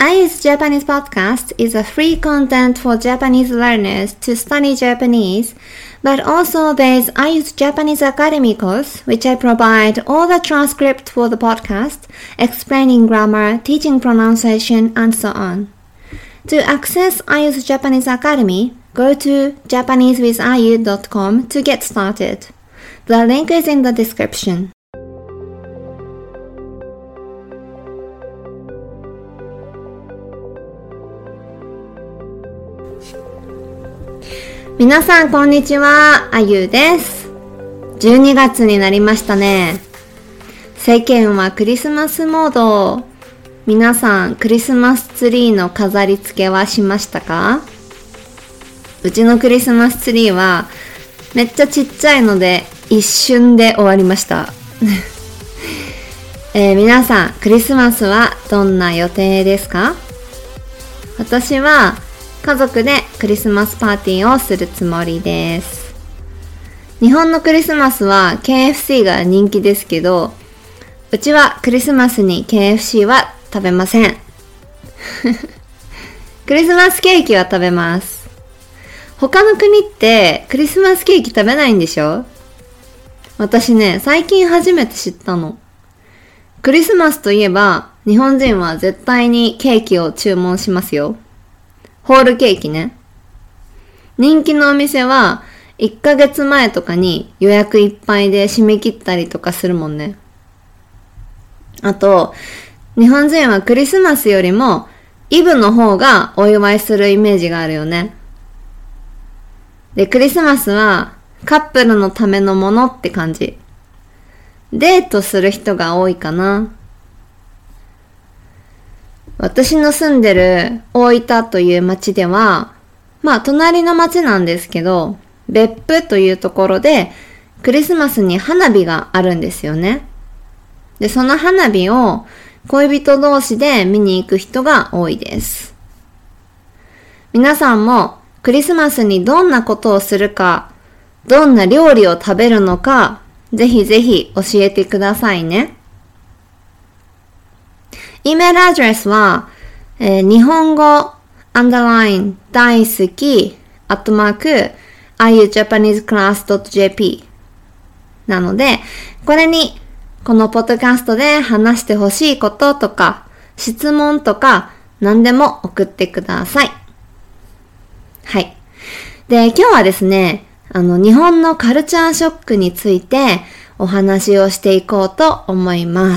I Use Japanese podcast is a free content for Japanese learners to study Japanese, but also there's I Use Japanese Academy course, which I provide all the transcript for the podcast, explaining grammar, teaching pronunciation, and so on. To access I Use Japanese Academy, go to japanesewithiu.com to get started. The link is in the description. 皆さんこんにちは、あゆです。12月になりましたね。世間はクリスマスモード。皆さんクリスマスツリーの飾り付けはしましたか？うちのクリスマスツリーはめっちゃちっちゃいので一瞬で終わりました。皆さんクリスマスはどんな予定ですか？私は家族でクリスマスパーティーをするつもりです。日本のクリスマスは KFC が人気ですけど、うちはクリスマスに KFC は食べません。クリスマスケーキは食べます。他の国ってクリスマスケーキ食べないんでしょ？私ね、最近初めて知ったの。クリスマスといえば、日本人は絶対にケーキを注文しますよ。ホールケーキね。人気のお店は1ヶ月前とかに予約いっぱいで締め切ったりとかするもんね。あと、日本人はクリスマスよりもイブの方がお祝いするイメージがあるよね。で、クリスマスはカップルのためのものって感じ。デートする人が多いかな。私の住んでる大分という町では、隣の町なんですけど、別府というところでクリスマスに花火があるんですよね。で、その花火を恋人同士で見に行く人が多いです。皆さんもクリスマスにどんなことをするか、どんな料理を食べるのか、ぜひぜひ教えてくださいね。イメールアドレスは、日本語_大好き@iujapaneseclass.jp なので、これにこのポッドキャストで話してほしいこととか質問とか何でも送ってください。はい。で、今日はですね、日本のカルチャーショックについてお話をしていこうと思います。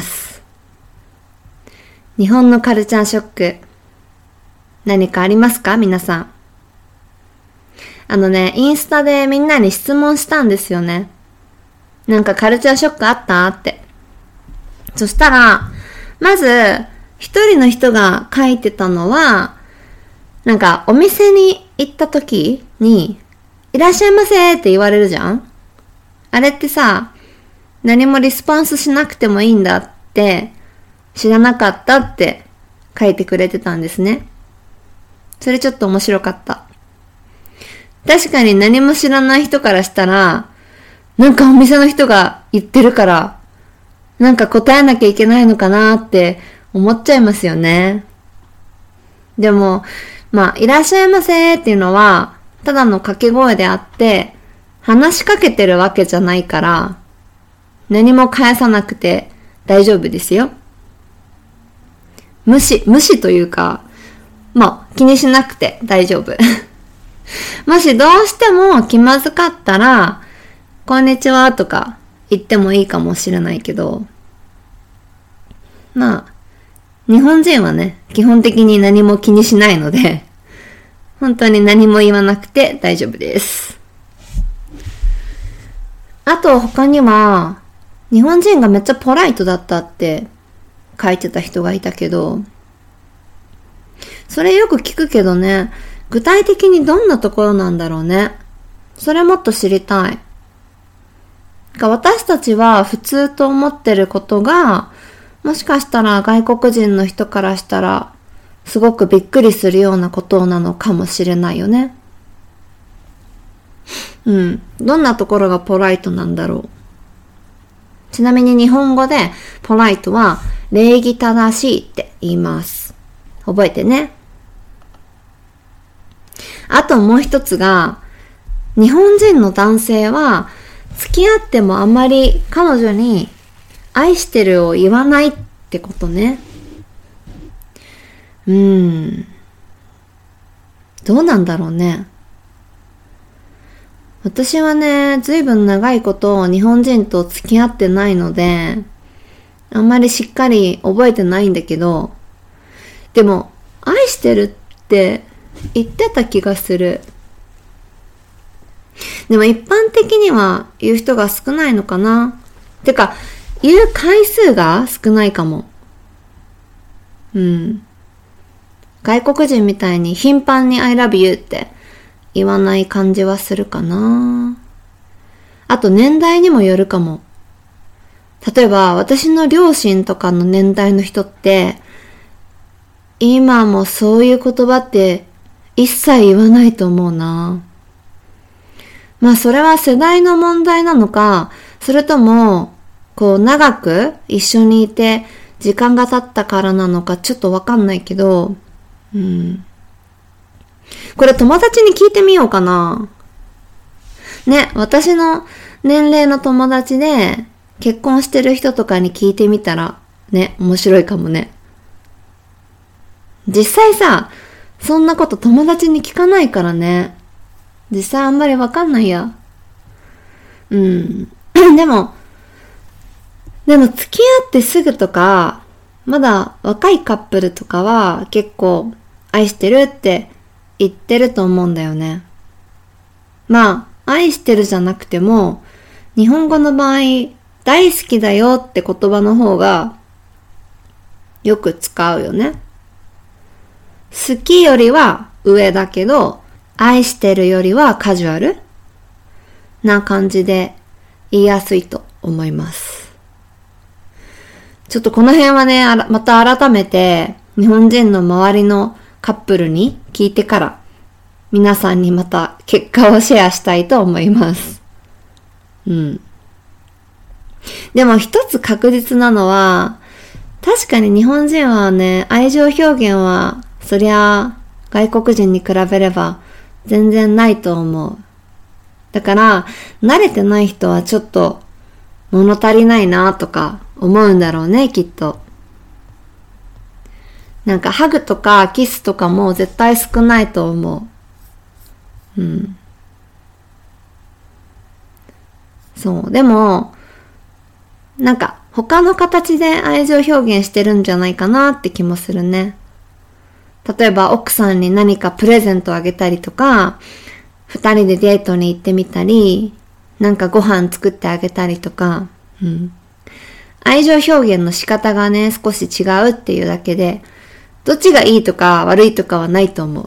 日本のカルチャーショック、何かありますか？皆さん。インスタでみんなに質問したんですよね。なんかカルチャーショックあったって。そしたら、まず、一人の人が書いてたのは、なんかお店に行った時に、いらっしゃいませって言われるじゃん？あれってさ、何もリスポンスしなくてもいいんだって知らなかったって書いてくれてたんですね。それちょっと面白かった。確かに何も知らない人からしたら、なんかお店の人が言ってるから、なんか答えなきゃいけないのかなって思っちゃいますよね。でも、いらっしゃいませっていうのは、ただの掛け声であって、話しかけてるわけじゃないから、何も返さなくて大丈夫ですよ。無視というか、気にしなくて大丈夫。もしどうしても気まずかったら、こんにちはとか言ってもいいかもしれないけど、日本人はね、基本的に何も気にしないので、本当に何も言わなくて大丈夫です。あと他には、日本人がめっちゃポライトだったって書いてた人がいたけど、それよく聞くけどね、具体的にどんなところなんだろうね。それもっと知りたい。私たちは普通と思ってることが、もしかしたら外国人の人からしたら、すごくびっくりするようなことなのかもしれないよね。どんなところがポライトなんだろう。ちなみに日本語でポライトは礼儀正しいって言います。 覚えてね。あともう一つが、日本人の男性は付き合ってもあんまり彼女に愛してるを言わないってことね。どうなんだろうね。私はね、ずいぶん長いこと日本人と付き合ってないので、あんまりしっかり覚えてないんだけど、でも、愛してるって言ってた気がする。でも一般的には言う人が少ないのかな。てか、言う回数が少ないかも。外国人みたいに頻繁に I love you って言わない感じはするかな。あと年代にもよるかも。例えば私の両親とかの年代の人って今もそういう言葉って一切言わないと思うな。まあそれは世代の問題なのか、それともこう長く一緒にいて時間が経ったからなのかちょっとわかんないけど、これ友達に聞いてみようかな。ね、私の年齢の友達で結婚してる人とかに聞いてみたらね、面白いかもね。実際さ、そんなこと友達に聞かないからね。実際あんまりわかんないや。でも付き合ってすぐとか、まだ若いカップルとかは結構愛してるって言ってると思うんだよね。まあ、愛してるじゃなくても、日本語の場合、大好きだよって言葉の方がよく使うよね。好きよりは上だけど、愛してるよりはカジュアルな感じで言いやすいと思います。ちょっとこの辺はね、また改めて日本人の周りのカップルに聞いてから皆さんにまた結果をシェアしたいと思います。でも一つ確実なのは、確かに日本人はね、愛情表現はそりゃ外国人に比べれば全然ないと思う。だから慣れてない人はちょっと物足りないなとか思うんだろうね、きっと。なんかハグとかキスとかも絶対少ないと思う。そう。でも、なんか他の形で愛情表現してるんじゃないかなって気もするね。例えば奥さんに何かプレゼントあげたりとか、二人でデートに行ってみたり、なんかご飯作ってあげたりとか、愛情表現の仕方がね、少し違うっていうだけで、どっちがいいとか悪いとかはないと思う。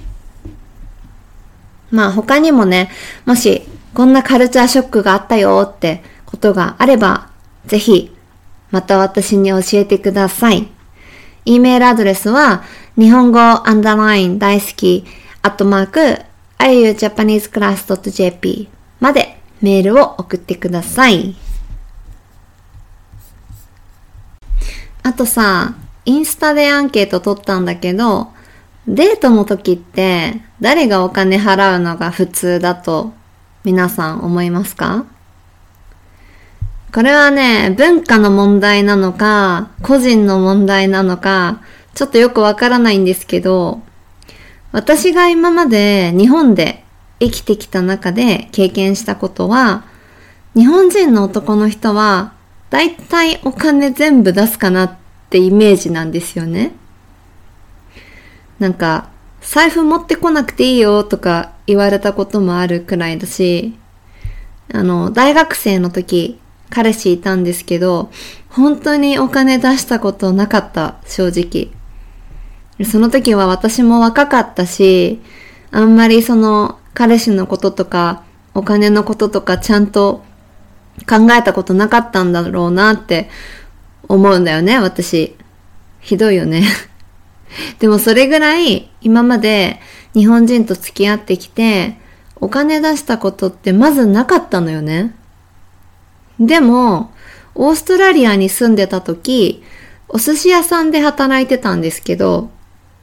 まあ他にもね、もしこんなカルチャーショックがあったよってことがあれば、ぜひまた私に教えてください。E メールアドレスは日本語大好き@iujapaneseclass.jp までメールを送ってください。あとさ、インスタでアンケート取ったんだけど、デートの時って誰がお金払うのが普通だと皆さん思いますか？これはね、文化の問題なのか、個人の問題なのか、ちょっとよくわからないんですけど、私が今まで日本で生きてきた中で経験したことは、日本人の男の人はだいたいお金全部出すかなってイメージなんですよね。なんか財布持ってこなくていいよとか言われたこともあるくらいだし、大学生の時彼氏いたんですけど、本当にお金出したことなかった、正直。その時は私も若かったし、あんまりその彼氏のこととかお金のこととかちゃんと考えたことなかったんだろうなって思うんだよね、私。ひどいよね。でもそれぐらい今まで日本人と付き合ってきてお金出したことってまずなかったのよね。でもオーストラリアに住んでた時、お寿司屋さんで働いてたんですけど、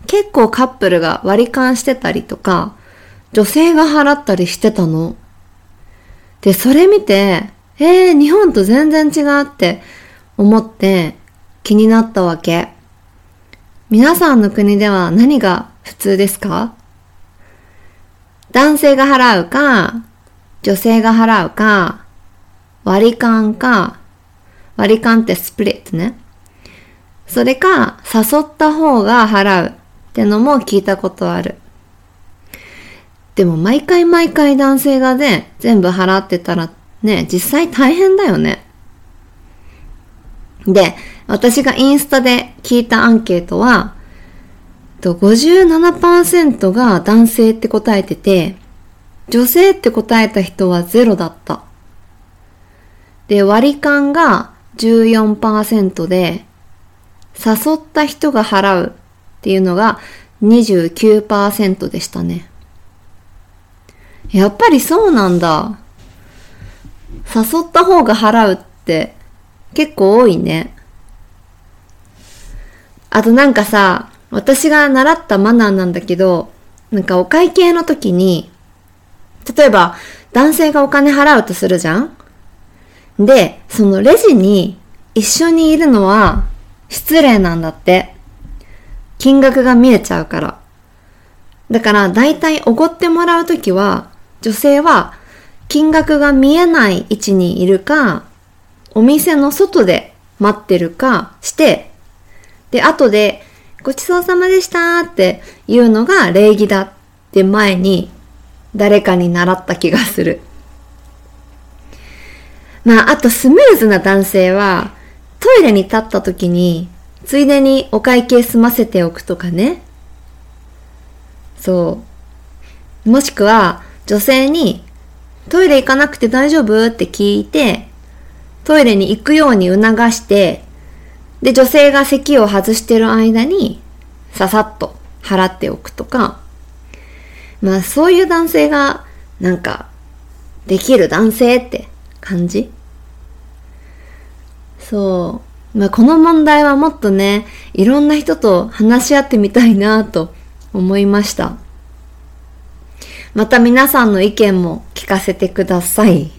結構カップルが割り勘してたりとか、女性が払ったりしてたの。で、それ見て、日本と全然違うって思って気になったわけ。皆さんの国では何が普通ですか？男性が払うか、女性が払うか、割り勘か、割り勘ってスプリットね。それか、誘った方が払うってのも聞いたことある。でも毎回男性がね、全部払ってたらね、実際大変だよね。で、私がインスタで聞いたアンケートは、57% が男性って答えてて、女性って答えた人は0だった。で、割り勘が 14% で、誘った人が払うっていうのが 29% でしたね。やっぱりそうなんだ。誘った方が払うって結構多いね。あとなんかさ、私が習ったマナーなんだけど、なんかお会計の時に、例えば男性がお金払うとするじゃん？で、そのレジに一緒にいるのは失礼なんだって。金額が見えちゃうから。だからだいたいおごってもらうときは、女性は金額が見えない位置にいるか、お店の外で待ってるかして、で、後でごちそうさまでしたって言うのが礼儀だって前に誰かに習った気がする。あとスムーズな男性はトイレに立った時についでにお会計済ませておくとかね。そう。もしくは女性にトイレ行かなくて大丈夫って聞いて、トイレに行くように促して、で、女性が席を外してる間にささっと払っておくとか、そういう男性がなんかできる男性って感じ？そう。この問題はもっとね、いろんな人と話し合ってみたいなと思いました。また皆さんの意見も聞かせてください。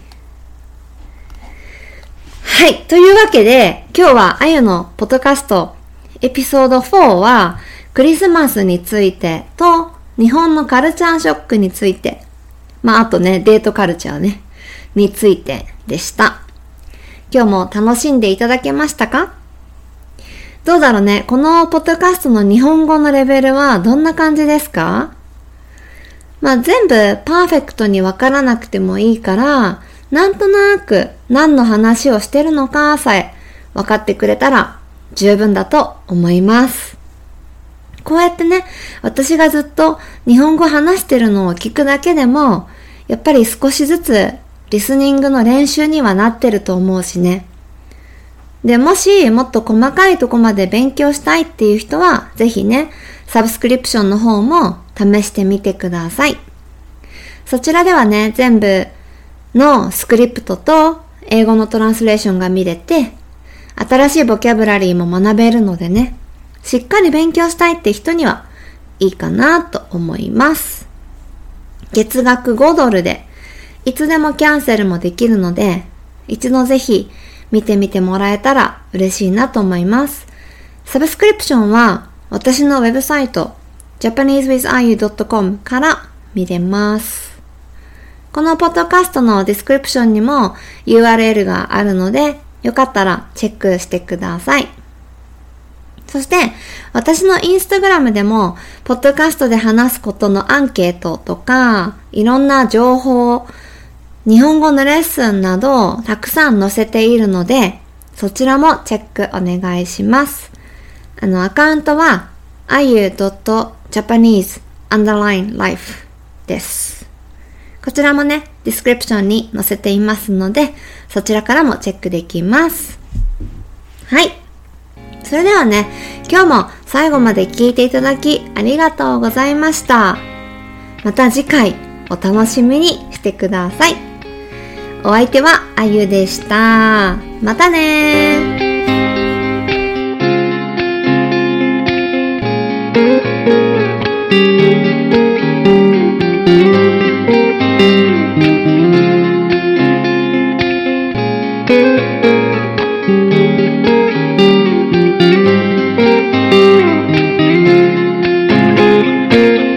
はい。というわけで、今日はあゆのポッドキャストエピソード4はクリスマスについてと日本のカルチャーショックについて、あとね、デートカルチャーね、についてでした。今日も楽しんでいただけましたか？どうだろうね、このポッドキャストの日本語のレベルはどんな感じですか？全部パーフェクトにわからなくてもいいから、なんとなく何の話をしてるのかさえ分かってくれたら十分だと思います。こうやってね、私がずっと日本語話してるのを聞くだけでも、やっぱり少しずつリスニングの練習にはなってると思うしね。で、もしもっと細かいとこまで勉強したいっていう人は、ぜひね、サブスクリプションの方も試してみてください。そちらではね、全部のスクリプトと英語のトランスレーションが見れて、新しいボキャブラリーも学べるのでね、しっかり勉強したいって人にはいいかなと思います。月額$5でいつでもキャンセルもできるので、一度ぜひ見てみてもらえたら嬉しいなと思います。サブスクリプションは私のウェブサイト japanesewithayu.com から見れます。このポッドキャストのディスクリプションにも URL があるので、よかったらチェックしてください。そして、私のインスタグラムでも、ポッドキャストで話すことのアンケートとか、いろんな情報、日本語のレッスンなど、たくさん載せているので、そちらもチェックお願いします。アカウントは、ayu.japanese_life です。こちらもね、ディスクリプションに載せていますので、そちらからもチェックできます。はい。それではね、今日も最後まで聞いていただきありがとうございました。また次回お楽しみにしてください。お相手はあゆでした。またねー。